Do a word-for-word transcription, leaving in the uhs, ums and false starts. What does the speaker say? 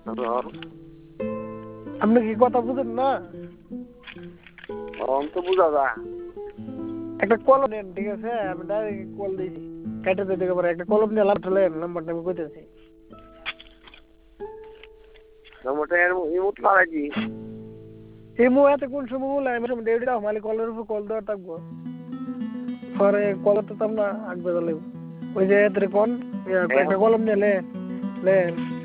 আপনি কি কথা বুঝেন না? অন তো বুঝা যা। একটা কলম নেন, ঠিক আছে? আমি ডাইরেক্ট কল দিয়েছি, কেটে দিতে পারে। একটা কলম নিয়ে লাভ ঠেলেন, নাম্বারটা আমি কইতেছি। নম্বরটা এর ইমোট লাগাইছি। এই মুহূর্তে কোন সময় বলে আমি সময় ডেউটি দাও, মালিক কলের উপর কল দেওয়ার থাকবো। পরে কল তো আমরা আগ বেজা লাগবো। ওই যে এদের কোন একটা কলম নিয়ে লে লে